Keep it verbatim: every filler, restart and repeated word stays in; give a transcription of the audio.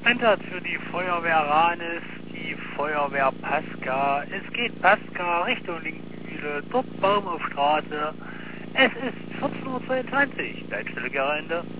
Einsatz für die Feuerwehr Ranis, die Feuerwehr Pasca. Es geht Pasca Richtung Linkmühle, dort Baum auf Straße. Es ist vierzehn Uhr zweiundzwanzig. Leitstelle Gerende.